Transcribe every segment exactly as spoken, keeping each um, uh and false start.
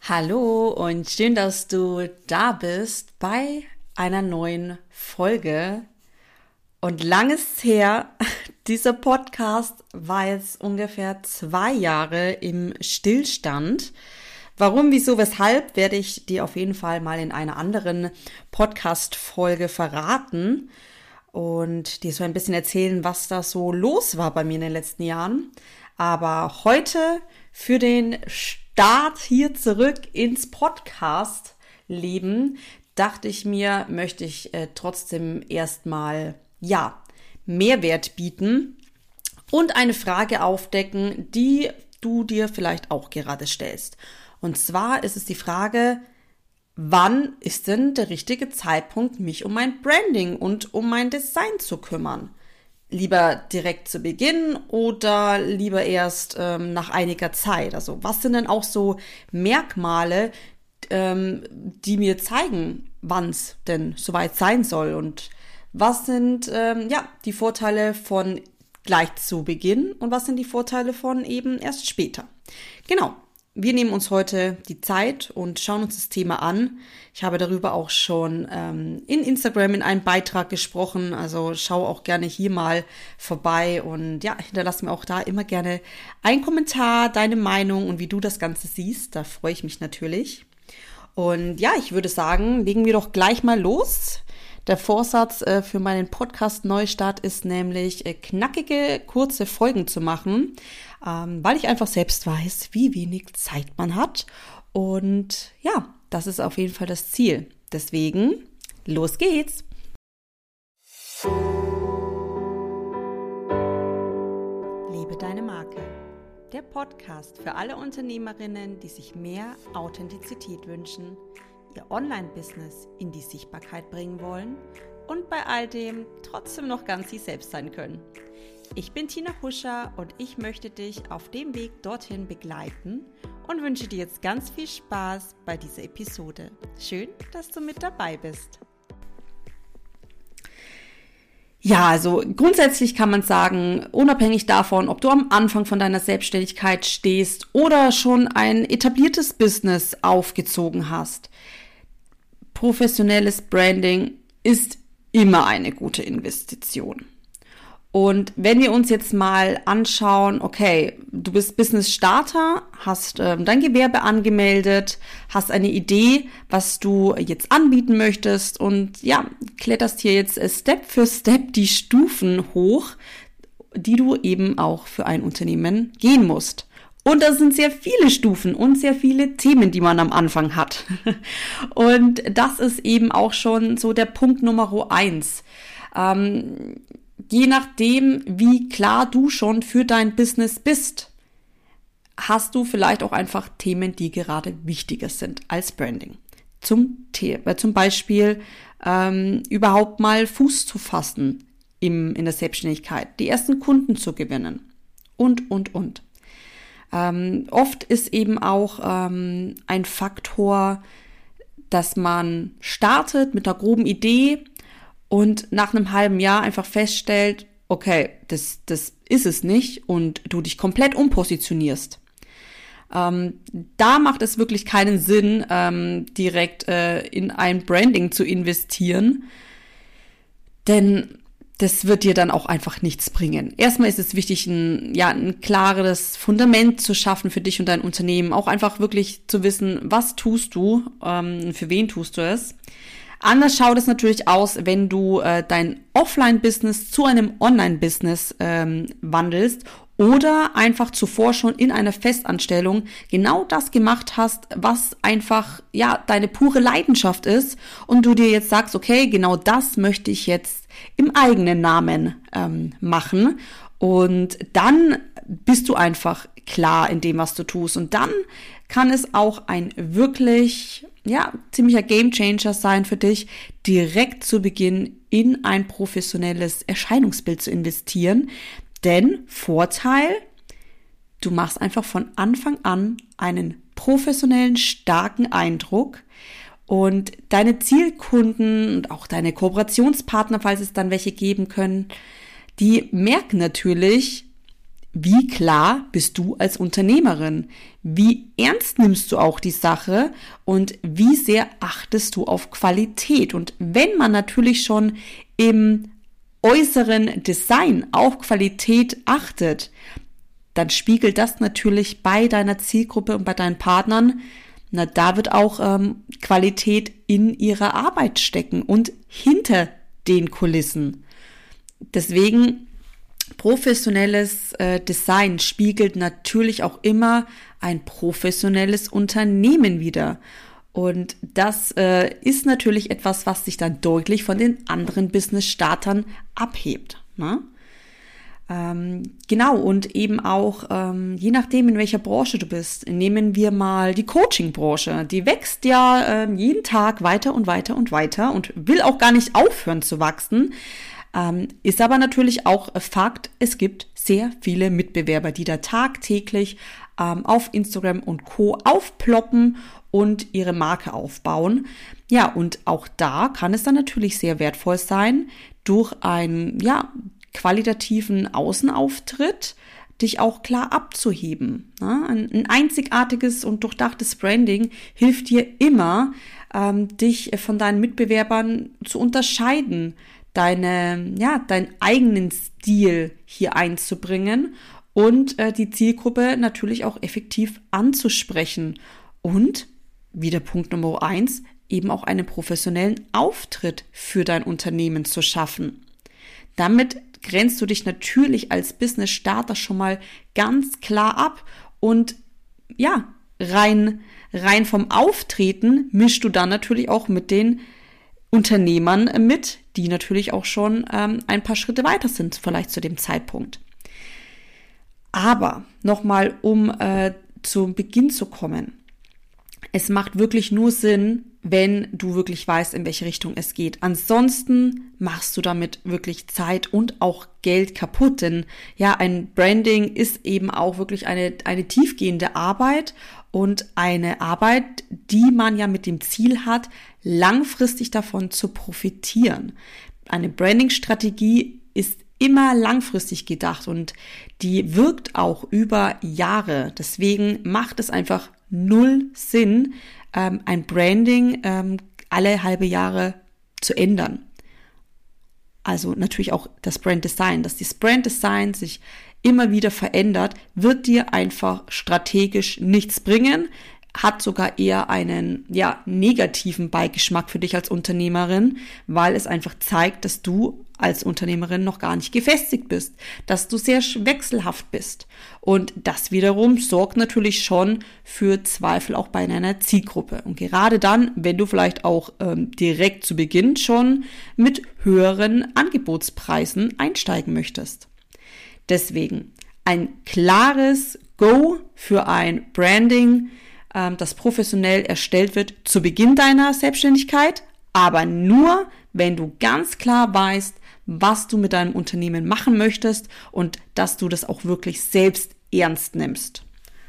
Hallo und schön, dass du da bist bei einer neuen Folge. Und lang ist her, dieser Podcast war jetzt ungefähr zwei Jahre im Stillstand. Warum, wieso, weshalb, werde ich dir auf jeden Fall mal in einer anderen Podcast-Folge verraten und dir so ein bisschen erzählen, was da so los war bei mir in den letzten Jahren. Aber heute für den Start hier zurück ins Podcast-Leben dachte ich mir, möchte ich äh, trotzdem erstmal, ja, Mehrwert bieten und eine Frage aufdecken, die du dir vielleicht auch gerade stellst. Und zwar ist es die Frage, wann ist denn der richtige Zeitpunkt, mich um mein Branding und um mein Design zu kümmern? Lieber direkt zu Beginn oder lieber erst ähm, nach einiger Zeit? Also was sind denn auch so Merkmale, ähm, die mir zeigen, wann es denn soweit sein soll? Und was sind ähm, ja die Vorteile von gleich zu Beginn und was sind die Vorteile von eben erst später? Genau. Wir nehmen uns heute die Zeit und schauen uns das Thema an. Ich habe darüber auch schon ähm, in Instagram in einem Beitrag gesprochen, also schau auch gerne hier mal vorbei und ja, hinterlass mir auch da immer gerne einen Kommentar, deine Meinung und wie du das Ganze siehst, da freue ich mich natürlich. Und ja, ich würde sagen, legen wir doch gleich mal los. Der Vorsatz äh, für meinen Podcast Neustart ist nämlich, äh, knackige, kurze Folgen zu machen, ähm, weil ich einfach selbst weiß, wie wenig Zeit man hat. Und ja, das ist auf jeden Fall das Ziel. Deswegen, los geht's! Lebe deine Marke. Der Podcast für alle Unternehmerinnen, die sich mehr Authentizität wünschen, ihr Online-Business in die Sichtbarkeit bringen wollen und bei all dem trotzdem noch ganz sie selbst sein können. Ich bin Tina Huscher und ich möchte dich auf dem Weg dorthin begleiten und wünsche dir jetzt ganz viel Spaß bei dieser Episode. Schön, dass du mit dabei bist. Ja, also grundsätzlich kann man sagen, unabhängig davon, ob du am Anfang von deiner Selbstständigkeit stehst oder schon ein etabliertes Business aufgezogen hast, professionelles Branding ist immer eine gute Investition. Und wenn wir uns jetzt mal anschauen, okay, du bist Business Starter, hast ähm, dein Gewerbe angemeldet, hast eine Idee, was du jetzt anbieten möchtest und ja, kletterst hier jetzt Step für Step die Stufen hoch, die du eben auch für ein Unternehmen gehen musst. Und das sind sehr viele Stufen und sehr viele Themen, die man am Anfang hat. Und das ist eben auch schon so der Punkt Nummer eins. Ähm, je nachdem, wie klar du schon für dein Business bist, hast du vielleicht auch einfach Themen, die gerade wichtiger sind als Branding. Zum, The- zum Beispiel ähm, überhaupt mal Fuß zu fassen im, in der Selbstständigkeit, die ersten Kunden zu gewinnen und, und, und. Ähm, oft ist eben auch ähm, ein Faktor, dass man startet mit einer groben Idee und nach einem halben Jahr einfach feststellt, okay, das, das ist es nicht und du dich komplett umpositionierst. Ähm, da macht es wirklich keinen Sinn, ähm, direkt äh, in ein Branding zu investieren, denn das wird dir dann auch einfach nichts bringen. Erstmal ist es wichtig, ein, ja, ein klares Fundament zu schaffen für dich und dein Unternehmen. Auch einfach wirklich zu wissen, was tust du, ähm, für wen tust du es. Anders schaut es natürlich aus, wenn du äh, dein Offline-Business zu einem Online-Business ähm, wandelst oder einfach zuvor schon in einer Festanstellung genau das gemacht hast, was einfach ja deine pure Leidenschaft ist und du dir jetzt sagst, okay, genau das möchte ich jetzt im eigenen Namen ähm, machen und dann bist du einfach klar in dem, was du tust und dann kann es auch ein wirklich ja ziemlicher Gamechanger sein für dich, direkt zu Beginn in ein professionelles Erscheinungsbild zu investieren. Denn Vorteil, du machst einfach von Anfang an einen professionellen, starken Eindruck und deine Zielkunden und auch deine Kooperationspartner, falls es dann welche geben können, die merken natürlich, wie klar bist du als Unternehmerin? Wie ernst nimmst du auch die Sache und wie sehr achtest du auf Qualität? Und wenn man natürlich schon im äußeren Design auf Qualität achtet, dann spiegelt das natürlich bei deiner Zielgruppe und bei deinen Partnern, na, da wird auch ähm, Qualität in ihrer Arbeit stecken und hinter den Kulissen. Deswegen professionelles äh, Design spiegelt natürlich auch immer ein professionelles Unternehmen wider. Und das äh, ist natürlich etwas, was sich dann deutlich von den anderen Business-Startern abhebt. Ne? Ähm, genau, und eben auch, ähm, je nachdem, in welcher Branche du bist, nehmen wir mal die Coaching-Branche. Die wächst ja äh, jeden Tag weiter und weiter und weiter und will auch gar nicht aufhören zu wachsen. Ähm, ist aber natürlich auch Fakt, es gibt sehr viele Mitbewerber, die da tagtäglich ähm, auf Instagram und Co. aufploppen und ihre Marke aufbauen. Ja, und auch da kann es dann natürlich sehr wertvoll sein, durch einen, ja, qualitativen Außenauftritt dich auch klar abzuheben. Ja, ein, ein einzigartiges und durchdachtes Branding hilft dir immer, ähm, dich von deinen Mitbewerbern zu unterscheiden, deine, ja, deinen eigenen Stil hier einzubringen und äh, die Zielgruppe natürlich auch effektiv anzusprechen und, wieder Punkt Nummer eins, eben auch einen professionellen Auftritt für dein Unternehmen zu schaffen. Damit grenzt du dich natürlich als Business-Starter schon mal ganz klar ab und ja, rein, rein vom Auftreten mischst du dann natürlich auch mit den Unternehmern mit, die natürlich auch schon ähm, ein paar Schritte weiter sind, vielleicht zu dem Zeitpunkt. Aber nochmal, um äh, zum Beginn zu kommen. Es macht wirklich nur Sinn, wenn du wirklich weißt, in welche Richtung es geht. Ansonsten machst du damit wirklich Zeit und auch Geld kaputt. Denn ja, ein Branding ist eben auch wirklich eine, eine tiefgehende Arbeit und eine Arbeit, die man ja mit dem Ziel hat, langfristig davon zu profitieren. Eine Branding-Strategie ist immer langfristig gedacht und die wirkt auch über Jahre. Deswegen macht es einfach null Sinn, ähm, ein Branding ähm, alle halbe Jahre zu ändern. Also natürlich auch das Brand Design, dass das Brand Design sich immer wieder verändert, wird dir einfach strategisch nichts bringen, hat sogar eher einen, ja, negativen Beigeschmack für dich als Unternehmerin, weil es einfach zeigt, dass du als Unternehmerin noch gar nicht gefestigt bist, dass du sehr wechselhaft bist. Und das wiederum sorgt natürlich schon für Zweifel auch bei deiner Zielgruppe. Und gerade dann, wenn du vielleicht auch ähm, direkt zu Beginn schon mit höheren Angebotspreisen einsteigen möchtest. Deswegen ein klares Go für ein Branding, ähm, das professionell erstellt wird zu Beginn deiner Selbstständigkeit, aber nur, wenn du ganz klar weißt, was du mit deinem Unternehmen machen möchtest und dass du das auch wirklich selbst ernst nimmst.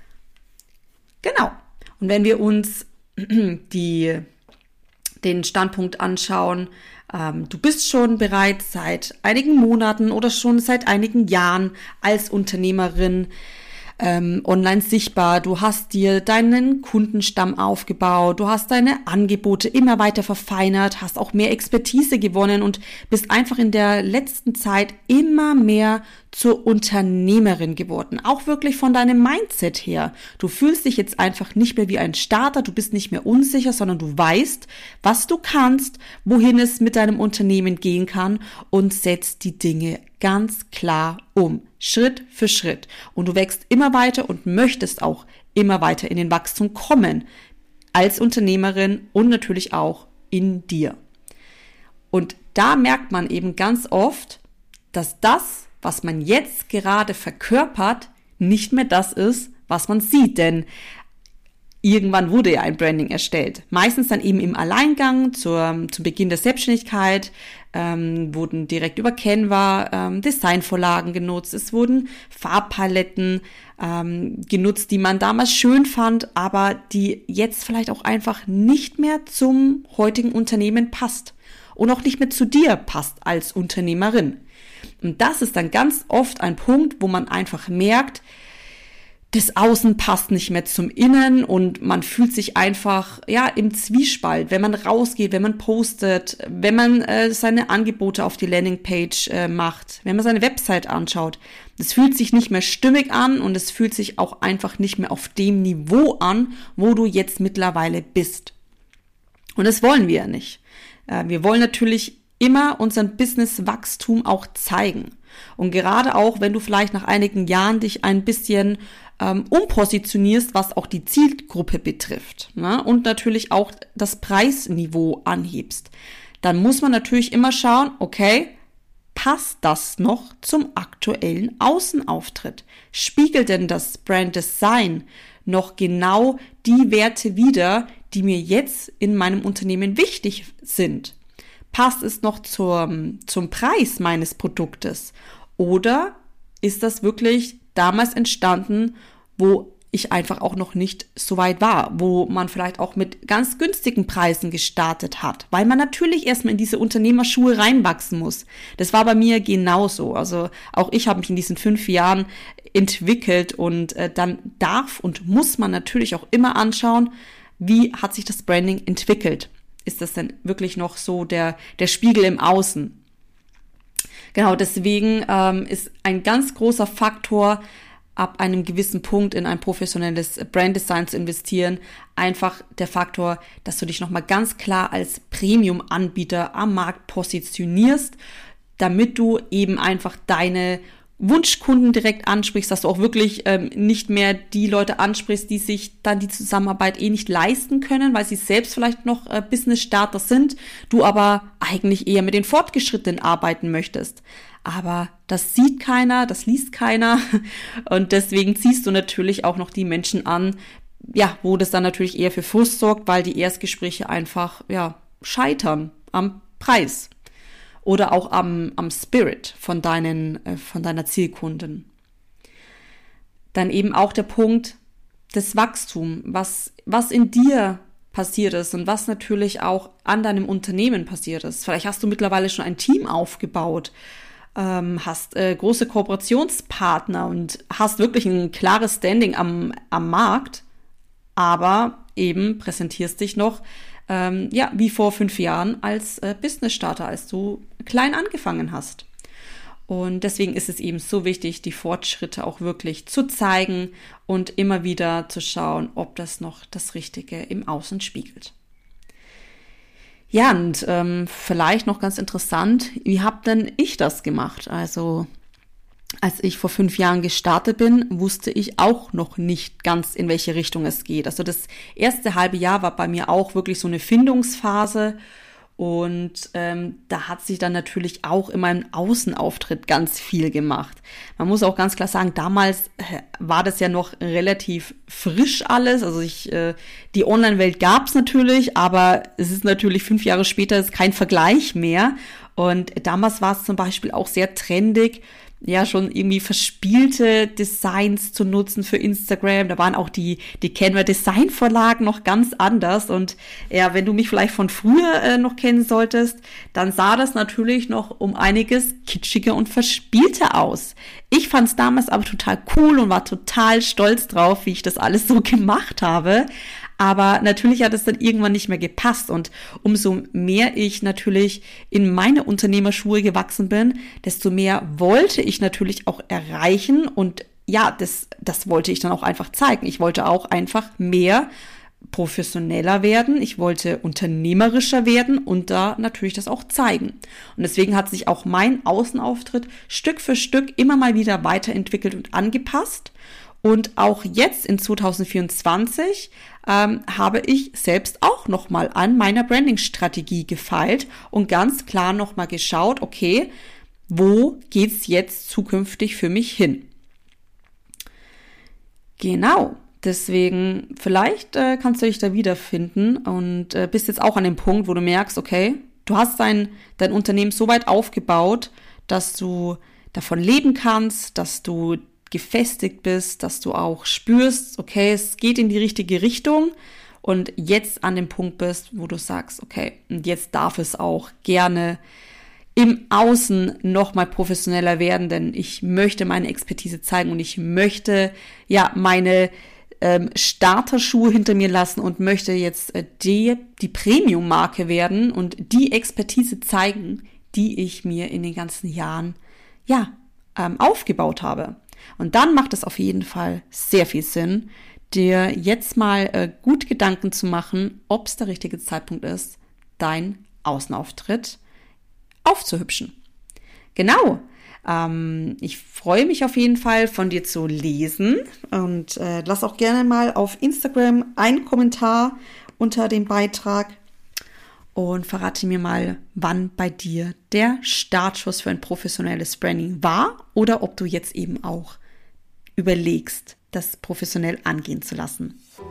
Genau. Und wenn wir uns die, den Standpunkt anschauen, ähm, du bist schon bereits seit einigen Monaten oder schon seit einigen Jahren als Unternehmerin Ähm, online sichtbar, du hast dir deinen Kundenstamm aufgebaut, du hast deine Angebote immer weiter verfeinert, hast auch mehr Expertise gewonnen und bist einfach in der letzten Zeit immer mehr zur Unternehmerin geworden, auch wirklich von deinem Mindset her. Du fühlst dich jetzt einfach nicht mehr wie ein Starter, du bist nicht mehr unsicher, sondern du weißt, was du kannst, wohin es mit deinem Unternehmen gehen kann und setzt die Dinge ganz klar um, Schritt für Schritt. Und du wächst immer weiter und möchtest auch immer weiter in den Wachstum kommen, als Unternehmerin und natürlich auch in dir. Und da merkt man eben ganz oft, dass das, was man jetzt gerade verkörpert, nicht mehr das ist, was man sieht. Denn irgendwann wurde ja ein Branding erstellt. Meistens dann eben im Alleingang zur, zum Beginn der Selbstständigkeit, ähm, wurden direkt über Canva ähm, Designvorlagen genutzt. Es wurden Farbpaletten ähm, genutzt, die man damals schön fand, aber die jetzt vielleicht auch einfach nicht mehr zum heutigen Unternehmen passt und auch nicht mehr zu dir passt als Unternehmerin. Und das ist dann ganz oft ein Punkt, wo man einfach merkt, das Außen passt nicht mehr zum Innen und man fühlt sich einfach ja im Zwiespalt, wenn man rausgeht, wenn man postet, wenn man äh, seine Angebote auf die Landingpage äh, macht, wenn man seine Website anschaut. Das fühlt sich nicht mehr stimmig an und es fühlt sich auch einfach nicht mehr auf dem Niveau an, wo du jetzt mittlerweile bist. Und das wollen wir ja nicht. Äh, wir wollen natürlich immer unseren Business-Wachstum auch zeigen. Und gerade auch, wenn du vielleicht nach einigen Jahren dich ein bisschen ähm, umpositionierst, was auch die Zielgruppe betrifft, ne? Und natürlich auch das Preisniveau anhebst, dann muss man natürlich immer schauen, okay, passt das noch zum aktuellen Außenauftritt? Spiegelt denn das Brand Design noch genau die Werte wider, die mir jetzt in meinem Unternehmen wichtig sind? Passt es noch zum, zum Preis meines Produktes? Oder ist das wirklich damals entstanden, wo ich einfach auch noch nicht so weit war, wo man vielleicht auch mit ganz günstigen Preisen gestartet hat, weil man natürlich erstmal in diese Unternehmerschuhe reinwachsen muss. Das war bei mir genauso. Also auch ich habe mich in diesen fünf Jahren entwickelt und äh, dann darf und muss man natürlich auch immer anschauen, wie hat sich das Branding entwickelt. Ist das denn wirklich noch so der, der Spiegel im Außen? Genau, deswegen ähm, ist ein ganz großer Faktor, ab einem gewissen Punkt in ein professionelles Branddesign zu investieren, einfach der Faktor, dass du dich nochmal ganz klar als Premium-Anbieter am Markt positionierst, damit du eben einfach deine Wunschkunden direkt ansprichst, dass du auch wirklich ähm, nicht mehr die Leute ansprichst, die sich dann die Zusammenarbeit eh nicht leisten können, weil sie selbst vielleicht noch äh, Business-Starter sind, du aber eigentlich eher mit den Fortgeschrittenen arbeiten möchtest. Aber das sieht keiner, das liest keiner und deswegen ziehst du natürlich auch noch die Menschen an, ja, wo das dann natürlich eher für Frust sorgt, weil die Erstgespräche einfach, ja, scheitern am Preis. Oder auch am, am Spirit von deinen, äh, von deiner Zielkunden. Dann eben auch der Punkt des Wachstums, was, was in dir passiert ist und was natürlich auch an deinem Unternehmen passiert ist. Vielleicht hast du mittlerweile schon ein Team aufgebaut, ähm, hast äh, große Kooperationspartner und hast wirklich ein klares Standing am, am Markt, aber eben präsentierst dich noch Ähm, ja, wie vor fünf Jahren als äh, Business-Starter, als du klein angefangen hast. Und deswegen ist es eben so wichtig, die Fortschritte auch wirklich zu zeigen und immer wieder zu schauen, ob das noch das Richtige im Außen spiegelt. Ja, und ähm, vielleicht noch ganz interessant, wie habe denn ich das gemacht? Also als ich vor fünf Jahren gestartet bin, wusste ich auch noch nicht ganz, in welche Richtung es geht. Also das erste halbe Jahr war bei mir auch wirklich so eine Findungsphase und ähm, da hat sich dann natürlich auch in meinem Außenauftritt ganz viel gemacht. Man muss auch ganz klar sagen, damals äh, war das ja noch relativ frisch alles. Also ich, äh, die Online-Welt gab es natürlich, aber es ist natürlich fünf Jahre später ist kein Vergleich mehr. Und damals war es zum Beispiel auch sehr trendig, ja, schon irgendwie verspielte Designs zu nutzen für Instagram. Da waren auch die, die Canva Designvorlagen noch ganz anders. Und ja, wenn du mich vielleicht von früher äh, noch kennen solltest, dann sah das natürlich noch um einiges kitschiger und verspielter aus. Ich fand es damals aber total cool und war total stolz drauf, wie ich das alles so gemacht habe. Aber natürlich hat es dann irgendwann nicht mehr gepasst und umso mehr ich natürlich in meine Unternehmerschuhe gewachsen bin, desto mehr wollte ich natürlich auch erreichen und ja, das, das wollte ich dann auch einfach zeigen. Ich wollte auch einfach mehr professioneller werden, ich wollte unternehmerischer werden und da natürlich das auch zeigen. Und deswegen hat sich auch mein Außenauftritt Stück für Stück immer mal wieder weiterentwickelt und angepasst. Und auch jetzt in zwanzig vierundzwanzig ähm, habe ich selbst auch nochmal an meiner Branding-Strategie gefeilt und ganz klar nochmal geschaut, okay, wo geht's jetzt zukünftig für mich hin? Genau, deswegen vielleicht äh, kannst du dich da wiederfinden und äh, bist jetzt auch an dem Punkt, wo du merkst, okay, du hast dein, dein Unternehmen so weit aufgebaut, dass du davon leben kannst, dass du gefestigt bist, dass du auch spürst, okay, es geht in die richtige Richtung und jetzt an dem Punkt bist, wo du sagst, okay, und jetzt darf es auch gerne im Außen nochmal professioneller werden, denn ich möchte meine Expertise zeigen und ich möchte ja meine ähm, Starterschuhe hinter mir lassen und möchte jetzt äh, die, die Premium-Marke werden und die Expertise zeigen, die ich mir in den ganzen Jahren ja ähm, aufgebaut habe. Und dann macht es auf jeden Fall sehr viel Sinn, dir jetzt mal äh, gut Gedanken zu machen, ob es der richtige Zeitpunkt ist, dein Außenauftritt aufzuhübschen. Genau. Ähm, ich freue mich auf jeden Fall, von dir zu lesen und äh, lass auch gerne mal auf Instagram einen Kommentar unter dem Beitrag und verrate mir mal, wann bei dir der Startschuss für ein professionelles Branding war oder ob du jetzt eben auch überlegst, das professionell angehen zu lassen.